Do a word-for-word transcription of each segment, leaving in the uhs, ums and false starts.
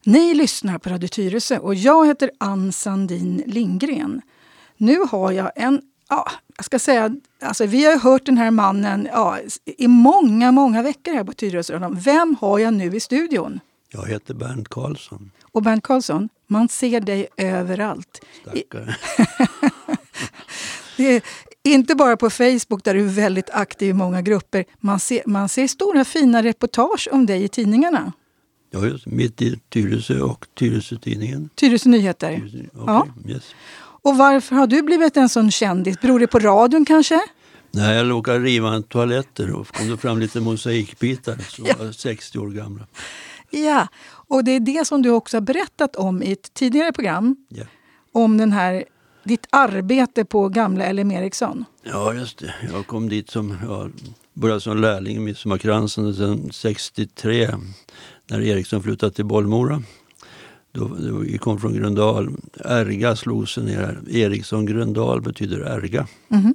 Ni lyssnar på Radio Tyresö och jag heter Ann Sandin Lindgren. Nu har jag en, ja, jag ska säga, alltså vi har hört den här mannen ja, i många, många veckor här på Tyresö. Vem har jag nu i studion? Jag heter Bernt Karlsson. Och Bernt Karlsson, man ser dig överallt. Stackare. Det är inte bara på Facebook där du är väldigt aktiv i många grupper. Man ser, man ser stora fina reportage om dig i tidningarna. Ja, just mitt i Tyresö och Tyresö-tidningen. Tyresö Nyheter. Tyresö, okay, ja. Yes. Och varför har du blivit en sån kändis? Beror det på radion kanske? Nej, jag råkade riva en toaletter och kom det fram lite mosaikbitar som ja. var sextio år gamla. Ja, och det är det som du också har berättat om i ett tidigare program. Ja. Om den här, ditt arbete på gamla L M Ericsson. Ja, just det. Jag kom dit som, ja, började som lärling i Midsommarkransen och sen sextiotre när Ericsson flyttade till Bollmora. Då, då vi kom från Gröndal. Erga slog sig ner här. Ericsson Gröndal betyder Erga. Mm.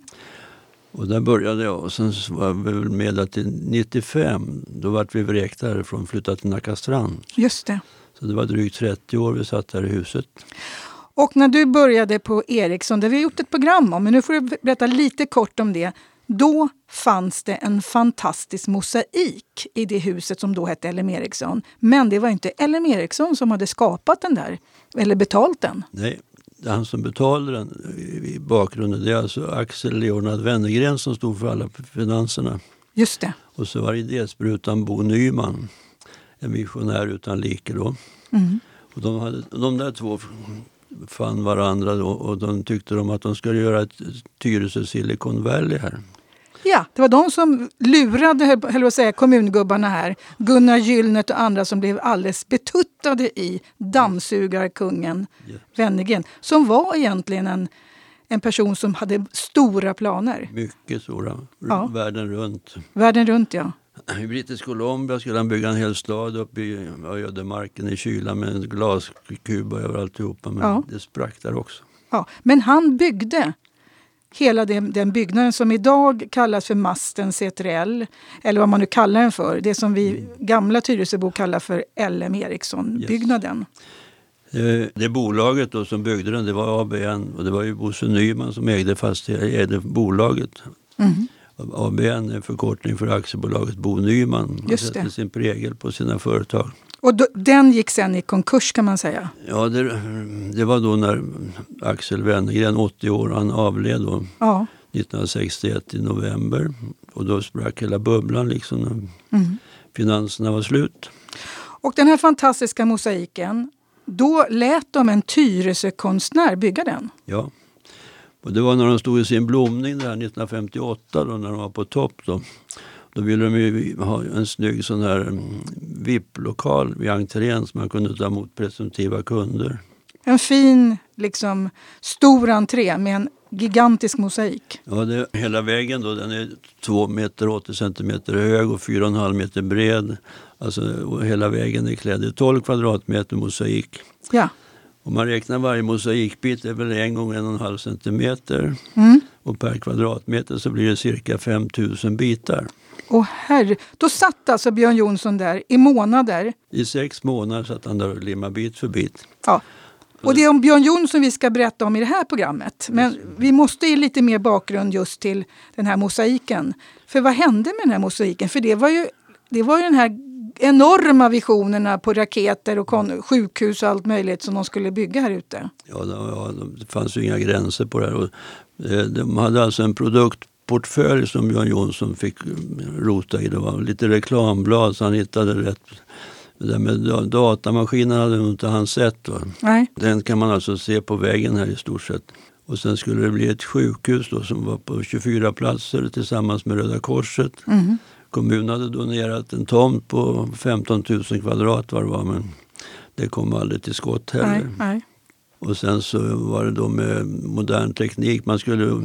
Och där började jag och sen var vi väl med till nittiofem. Då var vi vräkta härifrån och flyttade till Nackastrand. Just det. Så det var drygt trettio år vi satt här i huset. Och när du började på Ericsson, det vi har gjort ett program om, men nu får du berätta lite kort om det. Då fanns det en fantastisk mosaik i det huset som då hette L M Ericsson. Men det var inte L M Ericsson som hade skapat den där, eller betalt den. Nej, han som betalade den i bakgrunden, det är alltså Axel Leonard Wennergren som stod för alla finanserna. Just det. Och så var idésprutan Bo Nyman, en visionär utan like då. Mm. Och de, hade, de där två fann varandra då och de tyckte de att de skulle göra ett Tyresö Silicon Valley här. Ja, det var de som lurade, höll jag säga, kommungubbarna här. Gunnar Gyllnet och andra som blev alldeles betuttade i dammsugarkungen yeah. Wennergren. Som var egentligen en, en person som hade stora planer. Mycket stora. Ja. Världen runt. Världen runt, ja. I British Columbia skulle han bygga en hel stad uppe i ödemarken i kylan med en glaskuba över alltihopa. Men ja. det sprack där också. Ja, men han byggde hela den, den byggnaden som idag kallas för Masten C tre L. Eller vad man nu kallar den för. Det som vi mm. gamla Tyresöbo kallar för L M Ericsson-byggnaden. Yes. Det bolaget då som byggde den, det var A B N. Och det var ju Bosse Nyman som ägde, fast ägde bolaget. Mm. A B N är förkortning för aktiebolaget Bo Nyman. Man Just sätter det. sin prägel på sina företag. Och då, den gick sen i konkurs kan man säga? Ja, det, det var då när Axel Wennergren, åttio år, han avled då ja. nittonhundrasextioett i november. Och då sprack hela bubblan liksom när mm. finanserna var slut. Och den här fantastiska mosaiken, då lät de en Tyresö-konstnär bygga den? Ja. Och det var när de stod i sin blomning där nittonhundrafemtioåtta då, när de var på topp då. Då ville de ju ha en snygg sån här V I P-lokal vid entrén som man kunde ta emot presumtiva kunder. En fin, liksom stor entré med en gigantisk mosaik. Ja, det, hela väggen då, den är två meter åttio centimeter hög och fyra komma fem meter bred. Alltså hela väggen är klädd i tolv kvadratmeter mosaik. Ja. Om man räknar varje mosaikbit är väl en gång en och en halv centimeter. Mm. Och per kvadratmeter så blir det cirka fem tusen bitar. Åh herre, då satt alltså Björn Jonsson där i månader. I sex månader satt han där och limmade bit för bit. Ja, och det är om Björn Jonsson vi ska berätta om i det här programmet. Men vi måste ge lite mer bakgrund just till den här mosaiken. För vad hände med den här mosaiken? För det var ju, det var ju den här enorma visionerna på raketer och kon- sjukhus och allt möjligt som de skulle bygga här ute. Ja, det, ja, det fanns ju inga gränser på det här. Och, eh, de hade alltså en produktportfölj som Björn Jonsson fick rota i. Det var lite reklamblad så han hittade rätt. Det där med datamaskinen hade nog inte han sett. Va? Nej. Den kan man alltså se på väggen här i stort sett. Och sen skulle det bli ett sjukhus då, som var på tjugofyra platser tillsammans med Röda Korset. Mm. Kommunen hade donerat en tomt på femton tusen kvadrat var det var, men det kom aldrig till skott heller. Nej, nej. Och sen så var det då med modern teknik. Man skulle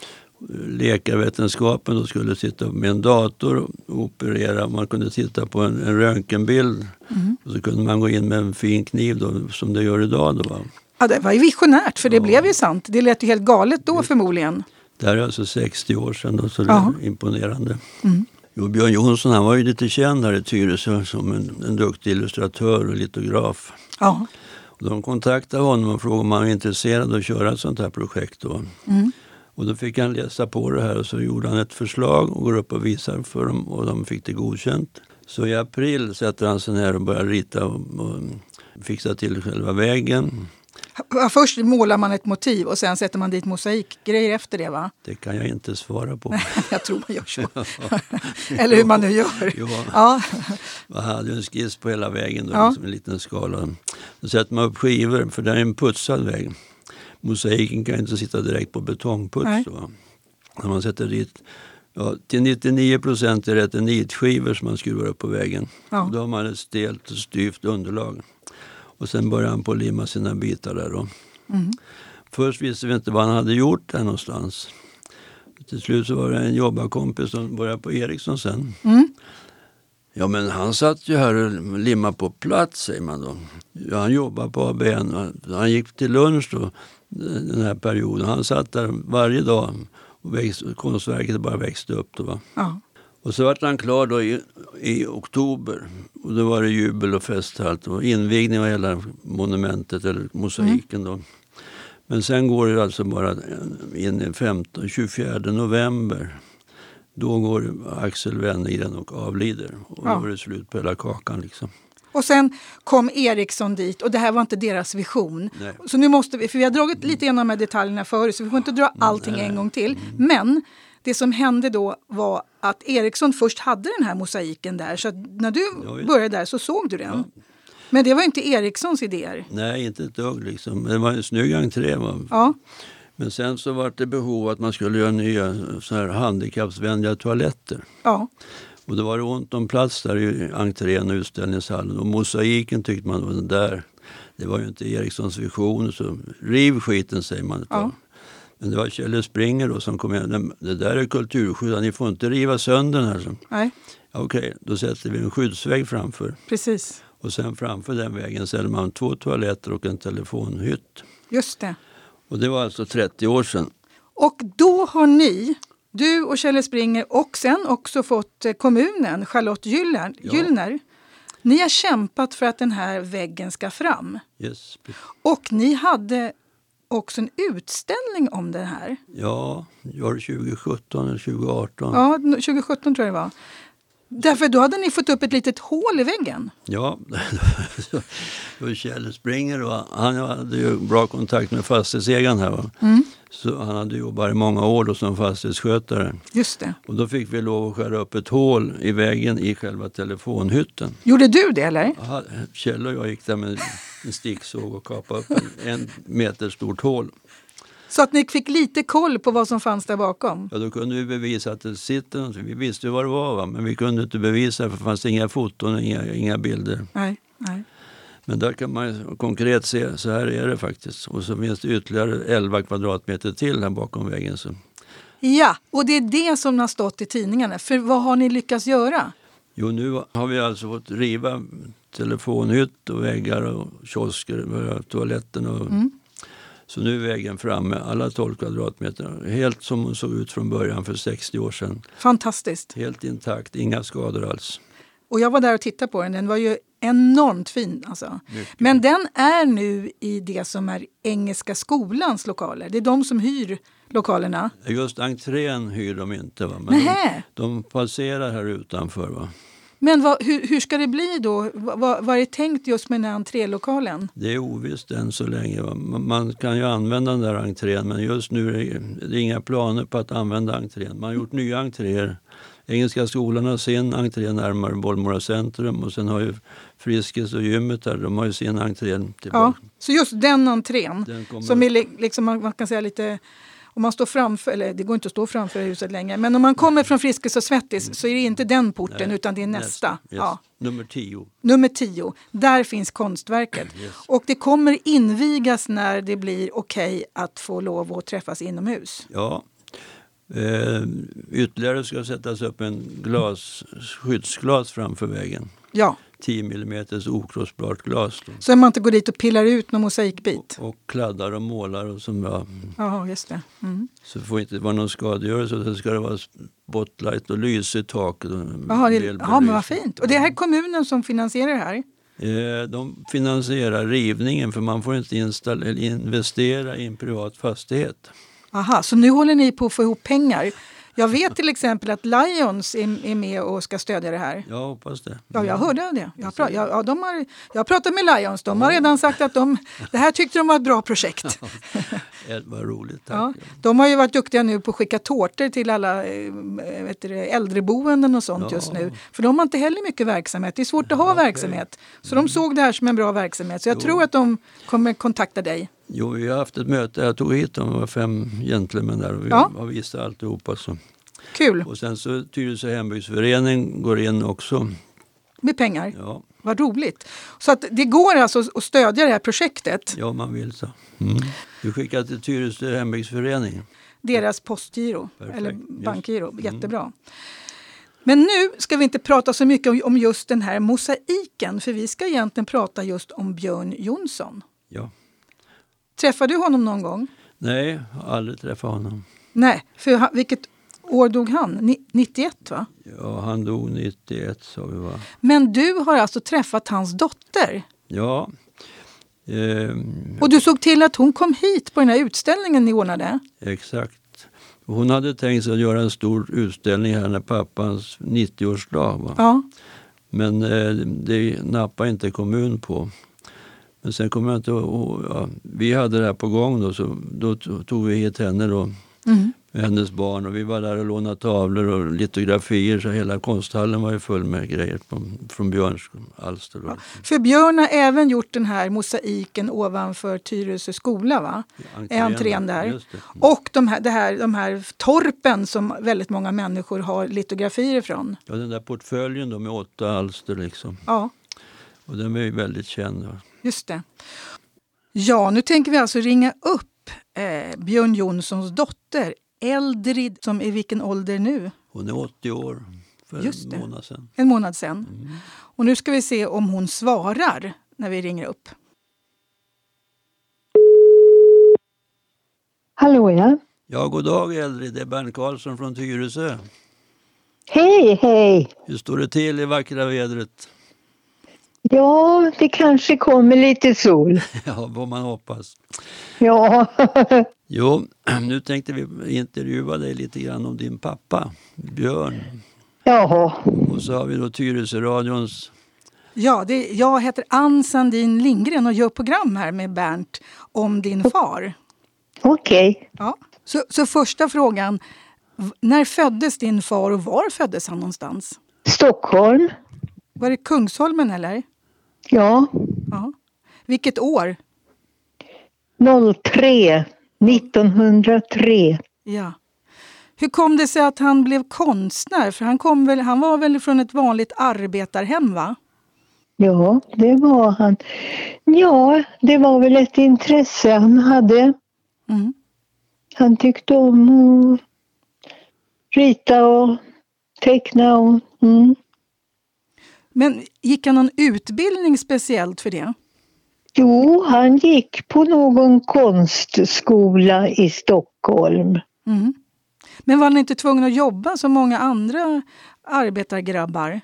leka vetenskapen, då skulle sitta med en dator och operera. Man kunde titta på en, en röntgenbild mm. och så kunde man gå in med en fin kniv då, som det gör idag då. Va? Ja, det var ju visionärt för det ja. blev ju sant. Det lät ju helt galet då förmodligen. Det här är alltså sextio år sedan då, så det är imponerande. Mm. Jo, Björn Jonsson, han var ju lite känd här i Tyresö som en, en duktig illustratör och litograf. Ja. Och de kontaktade honom och frågade om han var intresserad av att köra ett sånt här projekt då. Mm. Och då fick han läsa på det här och så gjorde han ett förslag och går upp och visar för dem och de fick det godkänt. Så i april sätter han sig ner och börjar rita och, och fixa till själva vägen. Först målar man ett motiv och sen sätter man dit mosaikgrejer efter det, va? Det kan jag inte svara på. Nej, jag tror man gör så. Eller hur man nu gör. Jo, ja. Man hade en skiss på hela vägen då, Ja. liksom en liten skala. Då sätter man upp skivor, för det är en putsad väg. Mosaiken kan inte sitta direkt på betongputs. Då. När man sätter dit, ja, till nittionio procent är det eternitskivor som man skruvar upp på vägen. Ja. Då har man ett stelt och styvt underlag. Och sen börjar han på att limma sina bitar där då. Mm. Först visste vi inte vad han hade gjort där någonstans. Till slut så var det en jobbarkompis som började på Ericsson sen. Mm. Ja, men han satt ju här och limmade på plats, säger man då. Ja, han jobbade på A B N. Han gick till lunch då, den här perioden. Han satt där varje dag och växt, konstverket bara växte upp då, va? Ja. Och så var han klar då i, i oktober. Och då var det jubel och fest här. Och invigning av hela monumentet eller mosaiken då. Men sen går det alltså bara in i femtonde tjugofjärde november. Då går Axel Wennergren och avlider. Och Ja. då var det slut på hela kakan liksom. Och sen kom Ericsson dit och det här var inte deras vision. Nej. Så nu måste vi, för vi har dragit lite igenom de här detaljerna förut så vi får inte dra allting Nej. en gång till. Men det som hände då var att Ericsson först hade den här mosaiken där. Så att när du Ja, började där så såg du den. Ja. Men det var inte Ericssons idéer. Nej, inte ett dugg liksom. Det var en snygg entré. Va? Ja, Men sen så var det behov att man skulle göra nya så här handikappsvänliga toaletter. ja, Och det var ont om plats där i entrén och utställningshallen. Och mosaiken tyckte man var den där. Det var ju inte Ericssons vision. Så riv skiten, säger man. Ja. Men det var Kjelle Springer då som kom in. Det där är kulturskydd. Ni får inte riva sönder den här. Så. nej, Ja, okej, då sätter vi en skyddsvägg framför. precis. Och sen framför den vägen ställer man två toaletter och en telefonhytt. Just det. Och det var alltså trettio år sedan. Och då har ni, du och Kjelle Springer och sen också fått eh, kommunen, Charlotte Gyllner, Ja. Gyllner. Ni har kämpat för att den här väggen ska fram. Yes. Och ni hade också en utställning om det här. Ja, var det tjugo sjutton eller tjugo arton? Ja, tjugo sjutton tror jag det var. Därför då hade ni fått upp ett litet hål i väggen. Ja, då Kjell Springer då, han hade ju bra kontakt med fastighetsägaren här. Va? Mm. Så han hade jobbat i många år då som fastighetsskötare. Just det. Och då fick vi lov att skära upp ett hål i väggen i själva telefonhytten. Gjorde du det eller? Aha, Kjell och jag gick där med en sticksåg och kapade upp en, en meter stort hål. Så att ni fick lite koll på vad som fanns där bakom. Ja, då kunde vi bevisa att det sitter någonting. Vi visste ju vad det var, va? Men vi kunde inte bevisa för det fanns inga foton, inga, inga bilder. Nej, nej. Men där kan man konkret se, så här är det faktiskt. Och så finns det ytterligare elva kvadratmeter till här bakom väggen. Så. Ja, och det är det som har stått i tidningarna. För vad har ni lyckats göra? Jo, nu har vi alltså fått riva telefonhytt och väggar och kiosker, toaletten och... Mm. Så nu är vägen framme, alla tolv kvadratmeter. Helt som hon såg ut från början för sextio år sedan. Fantastiskt. Helt intakt, inga skador alls. Och jag var där och tittade på den. Den var ju enormt fin. Alltså. Men den är nu i det som är Engelska skolans lokaler. Det är de som hyr lokalerna. Just entrén hyr de inte, va? Men Nähä. de, de passerar här utanför, va? Men vad, hur, hur ska det bli då? Vad, vad är det tänkt just med den här entrélokalen? Det är ovisst än så länge. Va? Man, man kan ju använda den där entrén, men just nu är det, det är inga planer på att använda entrén. Man har gjort nya entréer. Engelska skolan har sin entré närmare Bollmora centrum och sen har ju Friskis och gymmet där, de har ju sin entré tillbaka. Ja, så just den entrén Den kommer- som är li- liksom, man, man kan säga lite... Om man står framför, eller det går inte att stå framför huset längre, men om man kommer från Friskis och Svettis så är det inte den porten Nej, utan det är nästa. Yes. Ja. Nummer tio. Nummer tio, där finns konstverket. Yes. Och det kommer invigas när det blir okej att få lov att träffas inomhus. Ja. Eh, ytterligare ska sättas upp en glas, skyddsglas framför vägen. Ja, tio millimeter okrossbart glas. Då. Så man inte går dit och pillar ut någon mosaikbit? Och, och kladdar och målar och som ja. Ja, just det. Mm. Så det får inte vara någon skadegörelse. Det ska det vara spotlight och lys i taket. Jaha, det, ja, men vad fint. Och det är här kommunen som finansierar det här? Eh, de finansierar rivningen för man får inte install- eller investera i en privat fastighet. Aha, så nu håller ni på att få ihop pengar. Jag vet till exempel att Lions är, är med och ska stödja det här. Jag hoppas det. Ja, jag hörde det. Jag, pra- jag, ja, de har, jag har pratat med Lions. De har redan sagt att de, det här tyckte de var ett bra projekt. Det var roligt. Tack. Ja, de har ju varit duktiga nu på att skicka tårtor till alla äh, vet du, äldreboenden och sånt ja. just nu. För de har inte heller mycket verksamhet. Det är svårt att ha okay. verksamhet. Så de såg det här som en bra verksamhet. Så jag jo. tror att de kommer kontakta dig. Jo, vi har haft ett möte. Jag tog hit dem. Det var fem gentlemän där. Och vi ja. har visat alltihopa. Så. Kul. Och sen så Tyresö hembygdsförening går in också. Med pengar? Ja. Vad roligt. Så att det går alltså att stödja det här projektet? Ja, man vill så. Mm. Vi skickar till Tyresö hembygdsförening. Deras postgiro. Perfekt. Eller bankgiro. Mm. Jättebra. Men nu ska vi inte prata så mycket om just den här mosaiken. För vi ska egentligen prata just om Björn Jonsson. Ja. Träffade du honom någon gång? Nej, jag har aldrig träffat honom. Nej, för vilket år dog han? nittioett va? Ja, han dog nittioett sa vi va. Men du har alltså träffat hans dotter? Ja. Ehm, och du såg till att hon kom hit på den här utställningen ni ordnade? Exakt. Hon hade tänkt sig att göra en stor utställning här när pappans nittioårsdag va. Ja. Men eh, det nappade inte kommun på. Men sen kom jag inte ihåg, ja, vi hade det här på gång då, så då tog vi hit henne då. Mm. Med hennes barn och vi var där och lånade tavlor och litografier så hela konsthallen var ju full med grejer på, från Björns alster. Ja, för Björn har även gjort den här mosaiken ovanför Tyresö skola va? Entrén, Entrén där. Mm. Och de här, det här, de här torpen som väldigt många människor har litografier från. Ja, den där portföljen då med åtta alster liksom. Ja. Och den är ju väldigt känd. Just det. Ja, nu tänker vi alltså ringa upp eh, Björn Jonssons dotter Eldrid, som är vilken ålder nu? Hon är åttio år för Just en det. månad sedan. En månad sedan. Mm. Och nu ska vi se om hon svarar när vi ringer upp. Hallå ja. Ja, god dag Eldrid. Det är Bernt Karlsson från Tyresö. Hej, hej. Hur står det till i vackra vädret? Ja, det kanske kommer lite sol. Ja, vad man hoppas. Ja. Jo, nu tänkte vi intervjua dig lite grann om din pappa, Björn. Jaha. Och så har vi då Tyresö radions... Ja, det, jag heter Ann Sandin Lindgren och gör program här med Bernt om din far. Okej. Okay. Ja. Så, så första frågan, när föddes din far och var föddes han någonstans? Stockholm. Var det Kungsholmen eller? Ja. Ja. Vilket år? noll tre. nittonhundratre. Ja. Hur kom det sig att han blev konstnär? För han, kom väl, han var väl från ett vanligt arbetarhem va? Ja, det var han. Ja, det var väl ett intresse han hade. Mm. Han tyckte om att rita och teckna. Och, mm. Men gick han någon utbildning speciellt för det? Jo, han gick på någon konstskola i Stockholm. Mm. Men var han inte tvungen att jobba som många andra arbetargrabbar?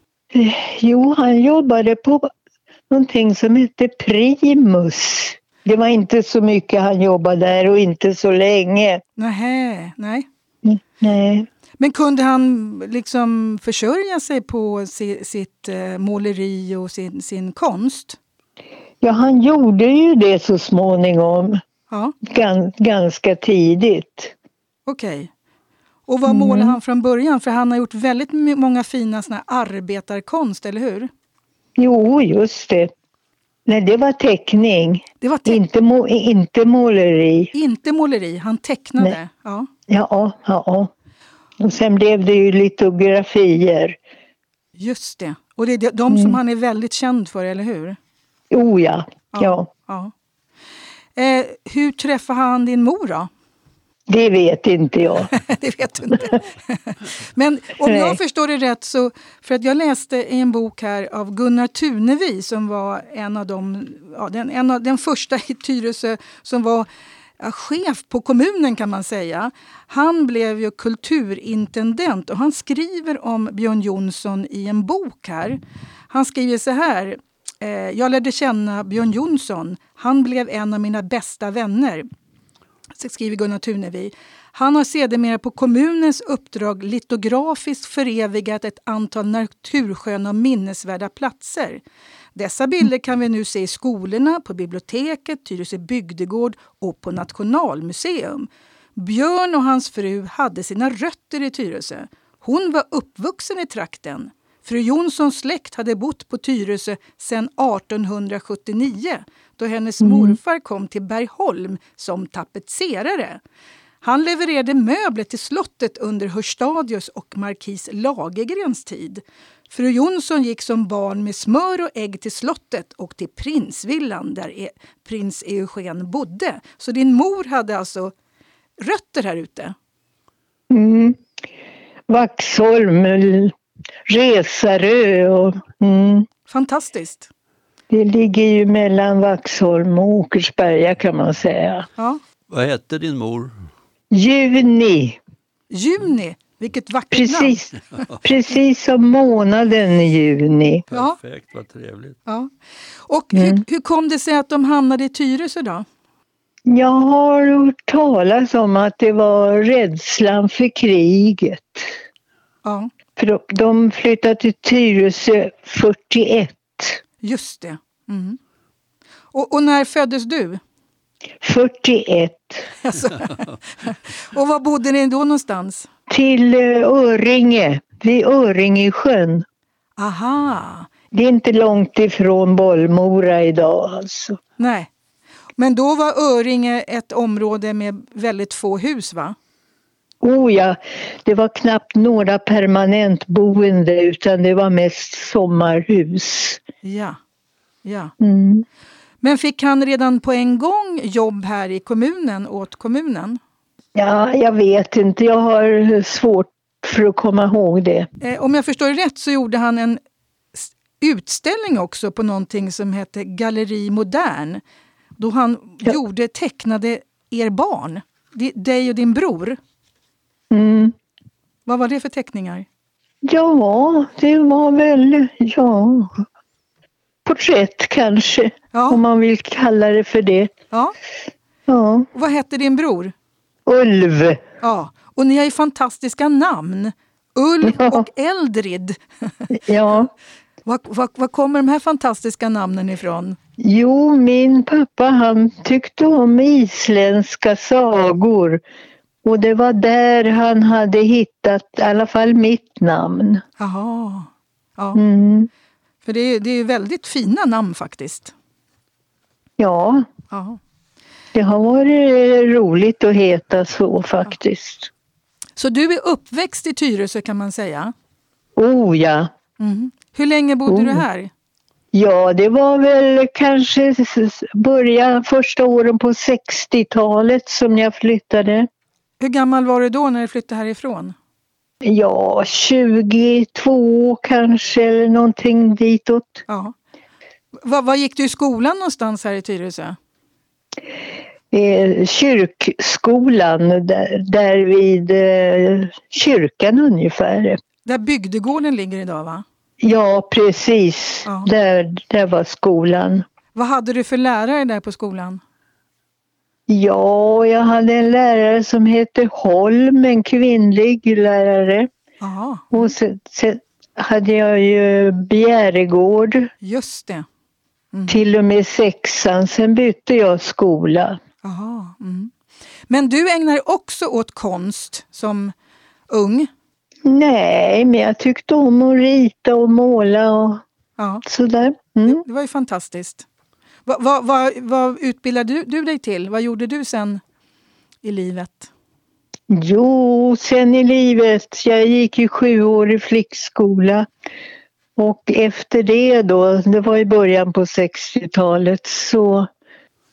Jo, han jobbade på någonting som hette Primus. Det var inte så mycket han jobbade där och inte så länge. Nähä, nej. Nej. Men kunde han liksom försörja sig på si, sitt eh, måleri och sin, sin konst? Ja, han gjorde ju det så småningom. Ja. Gans, ganska tidigt. Okej. Okay. Och vad målade mm. han från början? För han har gjort väldigt många fina såna här arbetarkonst, eller hur? Jo, just det. Nej, det var teckning. Det var te- inte, må, inte måleri. Inte måleri, han tecknade. Nej. Ja, ja, ja. Och sen blev det ju litografier. Just det. Och det är de mm. som han är väldigt känd för, eller hur? Oh ja, ja. ja. ja. Eh, hur träffade han din mor då? Det vet inte jag. Det vet du inte. Men om Nej. jag förstår det rätt så, för att jag läste i en bok här av Gunnar Tunevi som var en av de, ja, den, en av, den första i Tyresö som var ja, chef på kommunen kan man säga. Han blev ju kulturintendent och han skriver om Björn Jonsson i en bok här. Han skriver så här: eh, jag lärde känna Björn Jonsson. Han blev en av mina bästa vänner. Så skriver Gunnar Tunevi. Han har sedermera på kommunens uppdrag litografiskt förevigat ett antal natursköna och minnesvärda platser. Dessa bilder kan vi nu se i skolorna, på biblioteket, Tyresö bygdegård och på Nationalmuseum. Björn och hans fru hade sina rötter i Tyresö. Hon var uppvuxen i trakten. Fru Jonssons släkt hade bott på Tyresö sedan artonhundrasjuttionio då hennes mm. morfar kom till Bergholm som tapetserare. Han levererade möbler till slottet under Hörstadius och markis Lagergrens tid. Fru Jonsson gick som barn med smör och ägg till slottet och till prinsvillan där e- prins Eugen bodde. Så din mor hade alltså rötter här ute? Mm. Vaxholm, Resarö och... Mm. Fantastiskt. Det ligger ju mellan Vaxholm och Åkersberga kan man säga. Ja. Vad hette din mor? Juni. Juni, vilket vackert Precis, namn. precis som månaden i juni. Perfekt, vad trevligt. Ja. Och Mm. hur, hur kom det sig att de hamnade i Tyresö då? Jag har hört talas om att det var rädslan för kriget. Ja, För de, de flyttade till Tyresö fyrtioett. just det. Mm. Och, och när föddes du? fyrtioett. Alltså. Och var bodde ni då någonstans? Till eh, Öringe, vid Öringesjön. Aha, Det är inte långt ifrån Bollmora idag alltså. nej. Men då var Öringe ett område med väldigt få hus, va? Oh ja, det var knappt några permanentboende utan det var mest sommarhus. Ja, ja. Mm. Men fick han redan på en gång jobb här i kommunen, åt kommunen? Ja, jag vet inte. Jag har svårt för att komma ihåg det. Eh, om jag förstår det rätt så gjorde han en s- utställning också på någonting som hette Galleri Modern. Då han Ja. gjorde tecknade er barn, di- dig och din bror. Mm. Vad var det för teckningar? Ja, det var väl, ja, porträtt kanske, Ja. om man vill kalla det för det. Ja. Ja, Och vad hette din bror? Ulv. Ja. Och ni har ju fantastiska namn. Ulf Ja. och Eldrid. Ja, Var, var, var kommer de här fantastiska namnen ifrån? jo, min pappa han tyckte om isländska sagor. Och det var där han hade hittat i alla fall mitt namn. Jaha. Ja. Mm. För det är, det är väldigt fina namn faktiskt. Ja, Ja. det har varit roligt att heta så faktiskt. Så du är uppväxt i Tyresö kan man säga. Oh ja. Mm. Hur länge bodde Oh. du här? Ja, det var väl kanske början första åren på sextiotalet som jag flyttade. Hur gammal var du då när du flyttade härifrån? Ja, tjugotvå kanske eller någonting ditåt. Ja. Var, var gick du i skolan någonstans här i Tyresö? Eh, kyrkskolan, där, där vid eh, kyrkan ungefär. Där bygdegården ligger idag, va? Ja, precis. Ja. Där, där var skolan. Vad hade du för lärare där på skolan? Ja, jag hade en lärare som hette Holm, en kvinnlig lärare. Jaha, Och sen, sen hade jag ju Bjäregård just det. Mm. till och med sexan. Sen bytte jag skola. Jaha, mm. Men du ägnar också åt konst som ung? Nej, men jag tyckte om att rita och måla och Ja, sådär. Mm. det var ju fantastiskt. Vad, vad, vad, vad utbildade du, du dig till? Vad gjorde du sen i livet? Jo, sen i livet. Jag gick ju sju år i flickskola. Och efter det då, det var i början på sextiotalet, så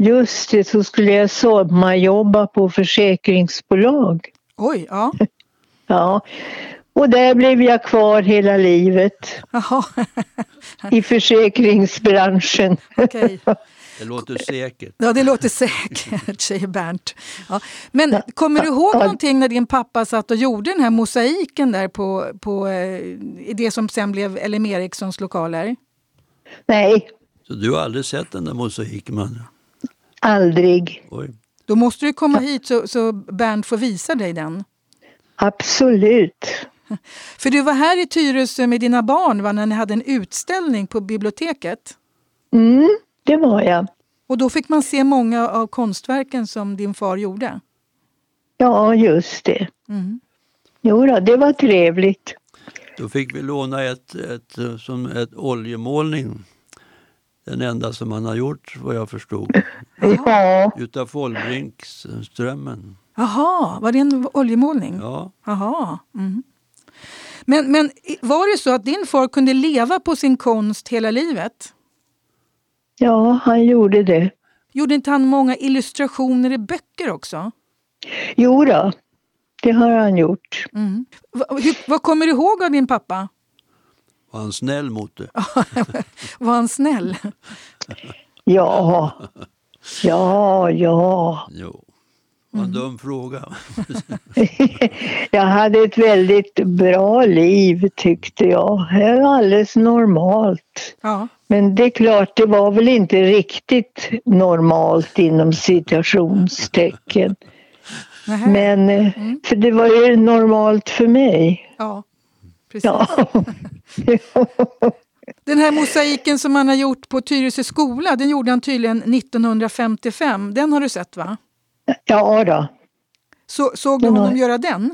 Just det, så skulle jag sommarjobba på försäkringsbolag. Oj, ja. Ja, och där blev jag kvar hela livet. Jaha. I försäkringsbranschen. Okej. Det låter säkert. Ja, det låter säkert, säger Bernt. Ja. Men kommer du ihåg någonting när din pappa satt och gjorde den här mosaiken där på, på i det som sen blev L M Ericssons lokaler? Nej. Så du har aldrig sett den där mosaiken, man? Aldrig. Oj. Då måste du komma hit så, så Bernt får visa dig den. Absolut. För du var här i Tyresö med dina barn, va, när ni hade en utställning på biblioteket. Mm, det var jag. Och då fick man se många av konstverken som din far gjorde. Ja, just det. Mm. Jo då, det var trevligt. Då fick vi låna ett, ett, som ett oljemålning. Den enda som han har gjort, vad jag förstod. Ja. Utav Follbrinks Strömmen. Jaha, var det en oljemålning? Ja. Jaha. Mm. Men, men var det så att din far kunde leva på sin konst hela livet? Ja, han gjorde det. Gjorde inte han många illustrationer i böcker också? Jo då, det har han gjort. Mm. Va, hur, vad kommer du ihåg av din pappa? Var han snäll mot det? Var han snäll? Ja, ja, ja. Jo. Vad en dum fråga. Jag hade ett väldigt bra liv, tyckte jag. Det var alldeles normalt. Ja. Men det är klart, det var väl inte riktigt normalt inom citationstecken. Nähä. Men mm. för det var ju normalt för mig. Ja, precis. Ja. Den här mosaiken som han har gjort på Tyresö skola, den gjorde han tydligen nittonhundrafemtiofem. Den har du sett, va? Ja då. Så, såg du Den har... honom göra den?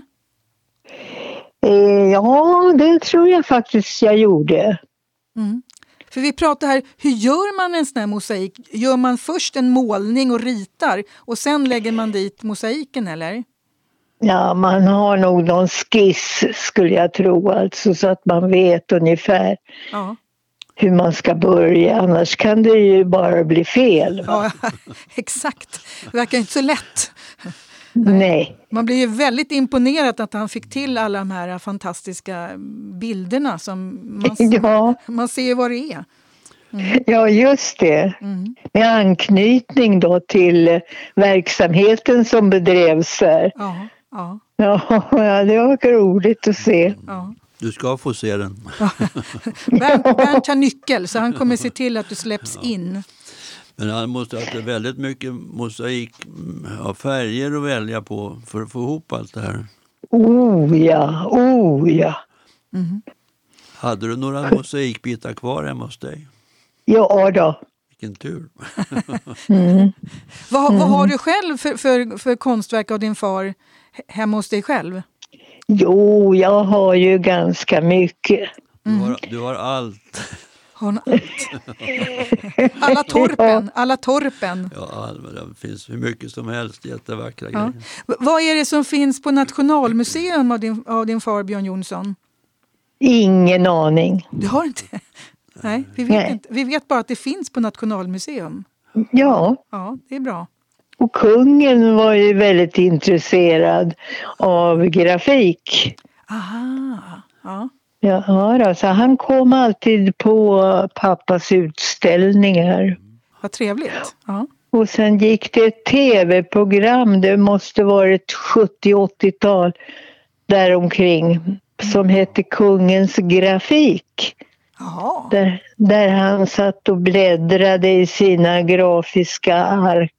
Eh, ja, det tror jag faktiskt jag gjorde. Mm. För vi pratar här, hur gör man en sån här mosaik? Gör man först en målning och ritar och sen lägger man dit mosaiken, eller? Ja, man har nog någon skiss, skulle jag tro, alltså, så att man vet ungefär Ja. hur man ska börja. Annars kan det ju bara bli fel. Va? Ja, exakt. Det verkar inte så lätt. Nej. Man blir ju väldigt imponerad att han fick till alla de här fantastiska bilderna. Som man, Ja. man ser vad det är. Mm. Ja, just det. Mm. Med anknytning då till verksamheten som bedrevs där. Ja, ja. Ja, det var roligt att se. Ja. Du ska få se den. Bernt, Bernt har nyckel, så han kommer se till att du släpps ja. in. Men han måste ha väldigt mycket mosaik av färger att välja på för att få ihop allt det här. Oh ja, oh ja. Mm. Hade du några mosaikbitar kvar hemma hos dig? Ja då. Vilken tur. Mm. Vad, vad har du själv för, för, för konstverk av din far hemma hos dig själv? Jo, jag har ju ganska mycket. Mm. Du, har, du har allt. Har hon allt? Alla torpen, alla torpen. Ja, det finns hur mycket som helst, jättevackra ja. grejer. V- vad är det som finns på Nationalmuseum av din, av din far Björn Jonsson? Ingen aning. Du har inte? Nej, vi vet, Nej. Inte. Vi vet bara att det finns på Nationalmuseum. Ja. Ja, det är bra. Och kungen var ju väldigt intresserad av grafik. Aha, ja. Ja, då, så han kom alltid på pappas utställningar. Vad trevligt. Ja. Och sen gick det ett tv-program, det måste varit sjuttio-åttiotal däromkring, som hette Kungens grafik. Jaha. Där, där han satt och bläddrade i sina grafiska ark.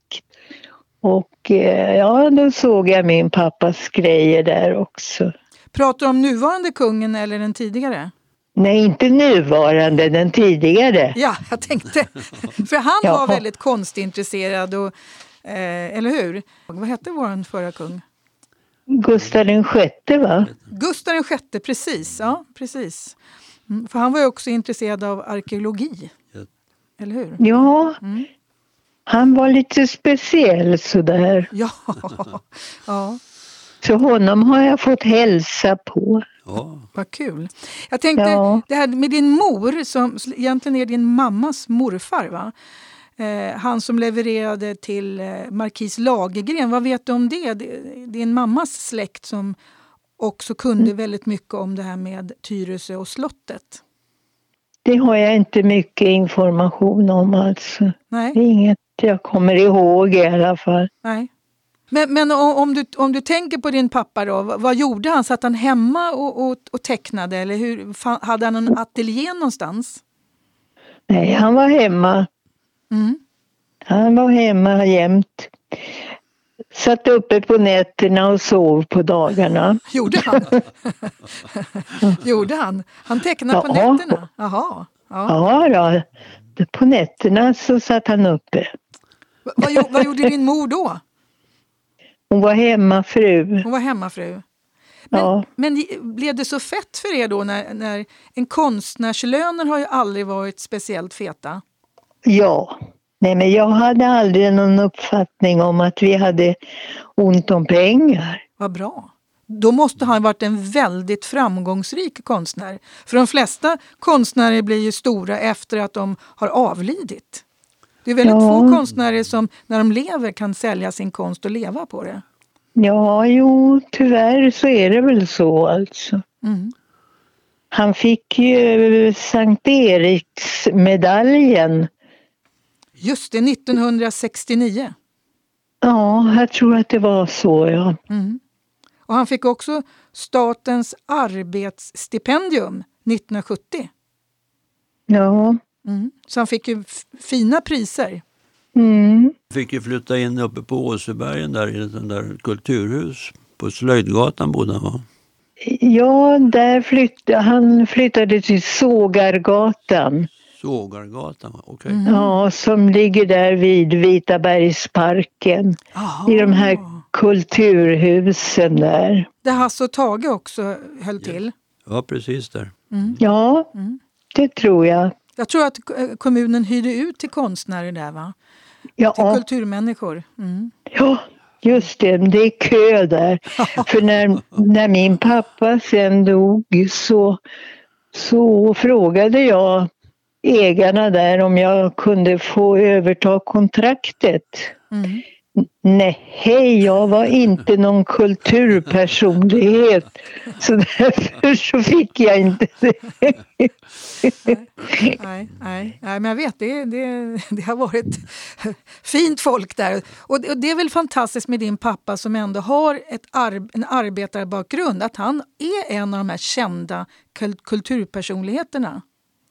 Och ja, då såg jag min pappas grejer där också. Pratar du om nuvarande kungen eller den tidigare? Nej, inte nuvarande, den tidigare. Ja, jag tänkte. För han ja. var väldigt konstintresserad, och, eh, eller hur? Vad hette vår förra kung? Gustav den sjätte, va? Gustav den sjätte, precis. Ja, precis. Mm, för han var ju också intresserad av arkeologi. Ja. Eller hur? Ja, mm. han var lite speciell sådär. Ja, ja. Så honom har jag fått hälsa på. Ja. Vad kul. Jag tänkte, ja. det här med din mor, som egentligen är din mammas morfar, va? Eh, han som levererade till eh, Markis Lagergren. Vad vet du om det? det? Det är en mammas släkt som också kunde mm. väldigt mycket om det här med Tyresö och slottet. Det har jag inte mycket information om alltså. Nej. Det är inget jag kommer ihåg i alla fall. Nej. Men, men om, du, om du tänker på din pappa då, vad, vad gjorde han? Satt han hemma och, och, och tecknade? Eller hur, hade han en ateljé någonstans? Nej, han var hemma. Mm. Han var hemma jämt. Satt uppe på nätterna och sov på dagarna. Gjorde han? Gjorde han? Han tecknade ja. på nätterna? Jaha. Ja, ja då. På nätterna så satt han uppe. Va, vad, vad gjorde din mor då? Hon var hemmafru. Hon var hemmafru. Men, ja. men blev det så fett för er då när, när en konstnärslöner har ju aldrig varit speciellt feta? Ja. Nej, men jag hade aldrig någon uppfattning om att vi hade ont om pengar. Vad bra. Då måste han ha varit en väldigt framgångsrik konstnär. För de flesta konstnärer blir ju stora efter att de har avlidit. Det är väldigt ja. få konstnärer som när de lever kan sälja sin konst och leva på det. Ja, jo, tyvärr så är det väl så alltså. Mm. Han fick ju Sankt Eriksmedaljen. Just det, nittonhundrasextionio. Ja, jag tror att det var så, ja. Mm. Och han fick också statens arbetsstipendium nittonhundrasjuttio. Ja. Mm. Så han fick ju f- fina priser. Mm. Fick ju flytta in uppe på Åsebergen där i ett där kulturhus. På Slöjdgatan bodde han, va? Ja, där flyttade han flyttade till Sågargatan. Sågargatan, okej. Okay. Mm. Ja, som ligger där vid Vitabergsparken. Aha. I de här kulturhusen där. Där Hasse och Tage också höll till. Ja, precis där. Mm. Ja, mm. det tror jag. Jag tror att kommunen hyrde ut till konstnärer där, va? Ja. Till kulturmänniskor. Mm. Ja, just det. Det är kö där. För när, när min pappa sen dog så, så frågade jag ägarna där om jag kunde få överta kontraktet. Mm. Nej, hej, jag var inte någon kulturpersonlighet. Så därför så fick jag inte det. nej, nej, nej, men jag vet, det, det, det har varit fint folk där. Och det, och det är väl fantastiskt med din pappa som ändå har ett ar, en arbetarbakgrund. Att han är en av de här kända kulturpersonligheterna.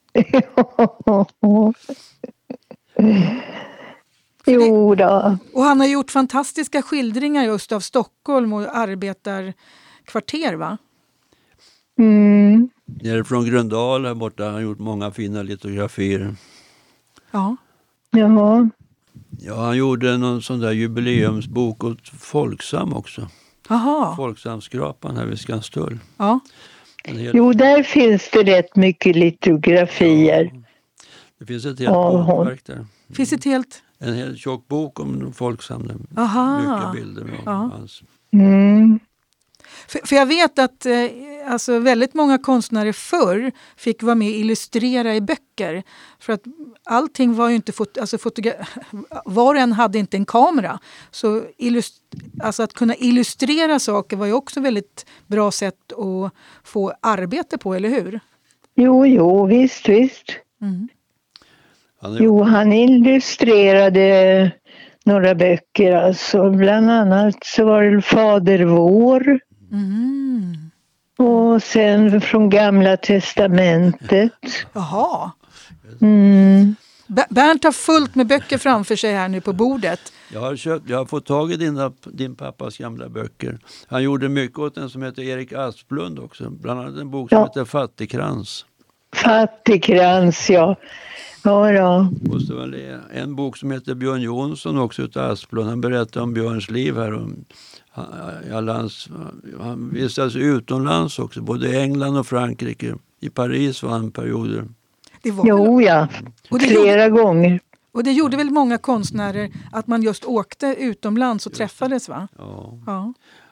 Jo då. Och han har gjort fantastiska skildringar just av Stockholm och arbetarkvarter, va? Mm. Nere från Gröndal här borta har han gjort många fina litografier. Ja. Jaha. Ja, han gjorde någon sån där jubileumsbok åt Folksam också. Aha. Folksamskrapan här vid Skanstull. Ja. Hel... Jo, där finns det rätt mycket litografier. Ja. Det finns ett helt bokverk där. Finns ett helt... En hel tjock bok om Folksam. Aha. Mycket bilder med ja. hans. Mm. För, för jag vet att eh, alltså väldigt många konstnärer förr fick vara med och illustrera i böcker. För att allting var ju inte... Fot- alltså fotogra- var och en hade inte en kamera. Så illust- alltså att kunna illustrera saker var ju också väldigt bra sätt att få arbete på, eller hur? Jo, jo, visst, visst. Mm. Han är... Jo, han illustrerade några böcker. Alltså, bland annat så var det Fader vår. Mm. Och sen från Gamla testamentet. Jaha. Mm. Bernt har fullt med böcker framför sig här nu på bordet. Jag har, köpt, jag har fått tag i dina, din pappas gamla böcker. Han gjorde mycket åt en som heter Erik Asplund också. Bland annat en bok som ja. heter Fattigkrans. Fattigkrans, ja. Ja, då. Och så var det en bok som heter Björn Jonsson också utav Asplund. Han berättade om Björns liv här. Och han, hans, han vistades utomlands också, både i England och Frankrike. I Paris var han perioder. Det var jo, väl... ja. Och det Flera gjorde... gånger. Och det gjorde väl många konstnärer att man just åkte utomlands och träffades, va? Ja. ja.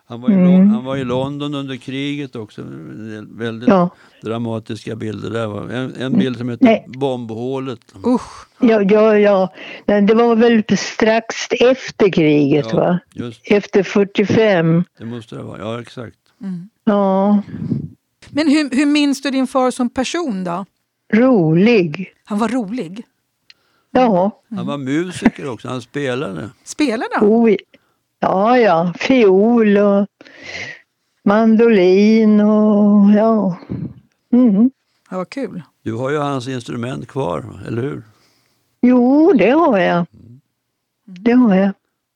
Han var, i mm. han var i London under kriget också. Väldigt ja. dramatiska bilder där. Var. En, en bild som heter Nej. Bombhålet. Usch. Ja, ja, ja. Det var väl strax efter kriget, ja, va? Just. Efter fyrtiofem. Det måste det vara, ja exakt. Mm. Ja. Men hur, hur minns du din far som person då? Rolig. Han var rolig? Ja. Mm. Han var musiker också, han spelade. Spelade han? Oh, ja, ja. Fiol och mandolin och ja. Mm. Ja, vad kul. Du har ju hans instrument kvar, eller hur? Jo, det har jag. Mm. Det har jag.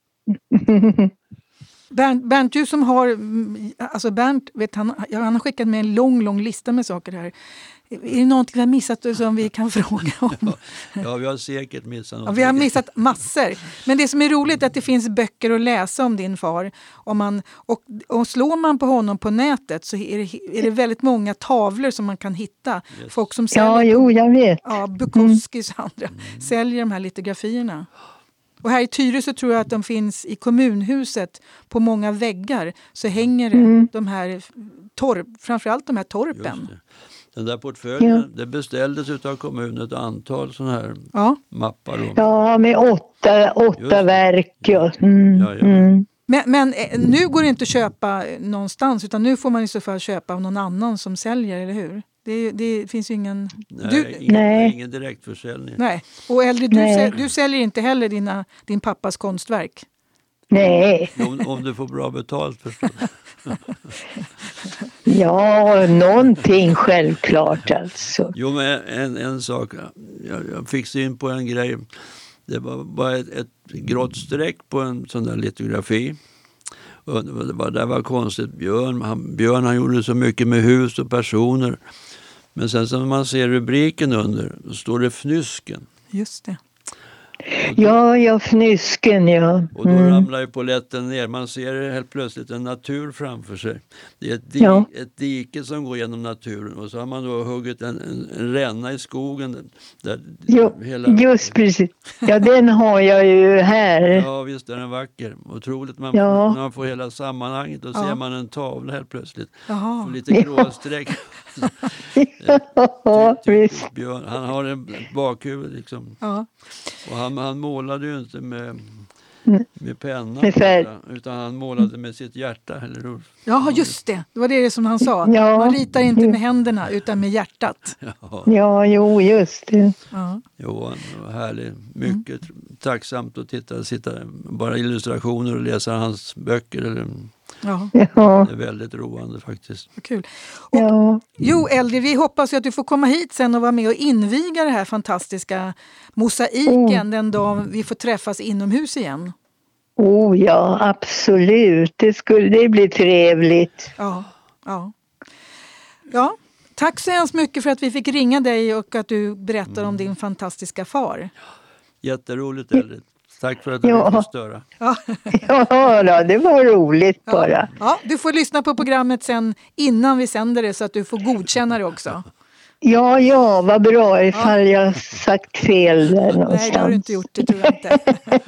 Bernt, Bernt, du som har, alltså Bernt, vet han, han har skickat med en lång, lång lista med saker här. Är det någonting vi har missat som vi kan fråga om? Ja, ja vi har säkert missat något. Ja, vi har missat massor. Men det som är roligt är att det finns böcker att läsa om din far. Om man, och, och slår man på honom på nätet så är det, är det väldigt många tavlor som man kan hitta. Yes. Folk som säljer, ja, jo, jag vet. Ja, Bukowskis och andra mm. säljer de här litografierna. Och här i Tyresö tror jag att de finns i kommunhuset på många väggar så hänger mm. de här torp, framförallt de här torpen. Den där portföljen, ja. det beställdes av kommunen ett antal sådana här ja. mappar. Då. Ja, med åtta, åtta verk. Ja. Mm. Ja, ja. Mm. Men, men nu går det inte att köpa någonstans utan nu får man i så fall köpa av någon annan som säljer, eller hur? Det, det finns ju ingen... Nej, du, ingen, nej. ingen direktförsäljning. Nej, och äldre, du, säl, du säljer inte heller dina, din pappas konstverk. Nej. Om, om du får bra betalt förstås. Ja, någonting självklart alltså. Jo, men en, en sak. Jag, jag fick syn på en grej. Det var bara ett, ett grått streck på en sån där litografi. Och det var, det var konstigt. Björn han, Björn han gjorde så mycket med hus och personer. Men sen när man ser rubriken under så står det Fnysken. Just det. Då, ja, ja, Fnysken, ja. Mm. Och då ramlar ju polletten ner. Man ser helt plötsligt en natur framför sig. Det är ett, di- ja. ett dike som går genom naturen. Och så har man då huggit en, en, en ränna i skogen. Där jo, hela... just precis. Ja, den har jag ju här. Ja, visst är den vacker. Otroligt. Man, ja. man får hela sammanhanget och ja. ser man en tavla helt plötsligt. Jaha. Och lite gråsträck. ja, visst. Björn. Han har en bakhuvud liksom. Ja. Och han, han målade ju inte med, med penna med utan han målade med sitt hjärta, eller hur? Ja, just det. Det var det som han sa. Ja. Man ritar inte med händerna utan med hjärtat. Ja, ja jo, just det. Ja. Jo, han var härlig. Mycket mm. tacksamt att titta, sitta bara illustrationer och läsa hans böcker. Eller, ja. Det är väldigt roande faktiskt. Kul. Och, ja. Jo, Eldri, vi hoppas ju att du får komma hit sen och vara med och inviga det här fantastiska mosaiken oh. den dag vi får träffas inomhus igen. Oh ja, absolut. Det skulle det bli trevligt. Ja, ja. Ja, tack så hemskt mycket för att vi fick ringa dig och att du berättar mm. om din fantastiska far. Jätteroligt, Eldri. Tack för att du ja. fick störa. Ja, ja då, det var roligt ja. bara. Ja, du får lyssna på programmet sen innan vi sänder det så att du får godkänna det också. Ja, ja, vad bra ifall ja. jag sagt fel där någonstans. Nej, det har du inte gjort, det tror jag inte.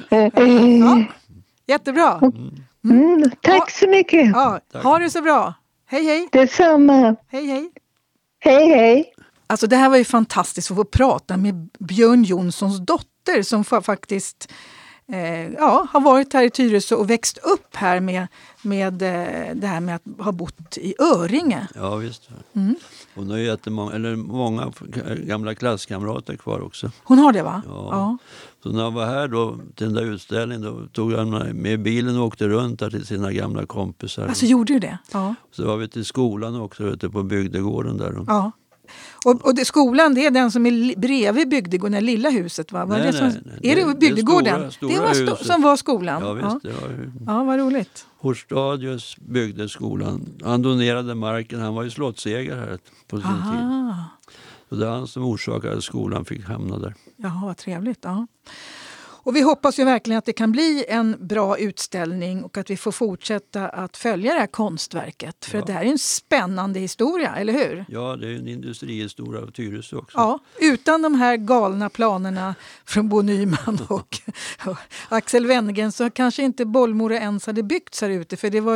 Ja, jättebra. Mm, tack så mycket. Ja, ha det så bra. Hej, hej. Detsamma. Hej, hej. Hej, hej. Alltså det här var ju fantastiskt att få prata med Björn Jonssons dotter som faktiskt eh, ja, har varit här i Tyresö och växt upp här med, med eh, det här med att ha bott i Öringe. Ja, visst. Mm. Hon har ju jättemånga, eller många gamla klasskamrater kvar också. Hon har det, va? Ja. Ja. Så när han var här då, till den där utställningen, då tog han med bilen och åkte runt där till sina gamla kompisar. Alltså gjorde du det? Ja. Så var vi till skolan också, ute på bygdegården där. Då. Ja. Och, och det, skolan, det är den som är bredvid bygdegården, det lilla huset, va? Var nej, det som, nej, nej. Är det, det bygdegården? Det, stora, stora det var sto, som var skolan? Ja, visst. Ja. Det var, ja, vad roligt. Horstadius byggde skolan. Han donerade marken, han var ju slottsägare här på sin Aha. tid. Så det är han som orsakade att skolan fick hamna där. Ja, vad trevligt. Ja. Och vi hoppas ju verkligen att det kan bli en bra utställning och att vi får fortsätta att följa det här konstverket. För ja. det här är en spännande historia, eller hur? Ja, det är en industrihistoria av Tyresö också. Ja, utan de här galna planerna från Bo Nyman och, och Axel Wennergren så kanske inte Bollmora ens hade byggts här ute. För det var ju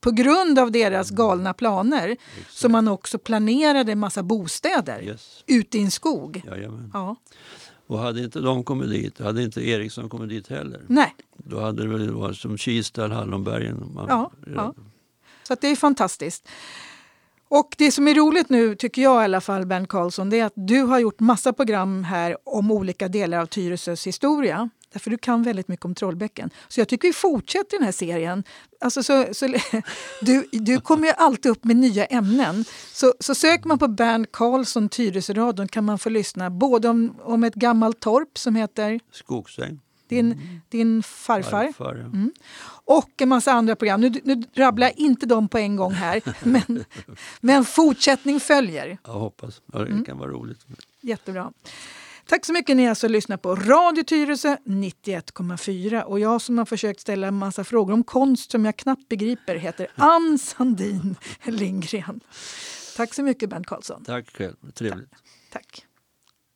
på grund av deras galna planer Exakt. Så man också planerade en massa bostäder yes. ute i en skog. Jajamän. Ja. Och hade inte de kommit dit, hade inte Eriksson kommit dit heller. Nej. Då hade det väl varit som Kista eller Hallonbergen. Man, ja, ja. Så att det är fantastiskt. Och det som är roligt nu, tycker jag i alla fall, Bernt Karlsson, det är att du har gjort massa program här om olika delar av Tyresös historia. Därför du kan väldigt mycket om Trollbäcken. Så jag tycker vi fortsätter den här serien. Alltså så, så, du, du kommer ju alltid upp med nya ämnen. Så, så söker man på Bernt Karlsson Tyresöradion kan man få lyssna både om, om ett gammalt torp som heter Skogsäng. Din, mm. din farfar. farfar ja. mm. Och en massa andra program. Nu, nu rabblar jag inte dem på en gång här. Men, men fortsättning följer. Jag hoppas. Ja, det mm. kan vara roligt. Jättebra. Tack så mycket ni alltså lyssnar på Radio Tyresö nittioett komma fyra. Och jag som har försökt ställa en massa frågor om konst som jag knappt begriper heter Ann Sandin Lindgren. Tack så mycket Bernt Karlsson. Tack själv. Trevligt. Tack. Tack.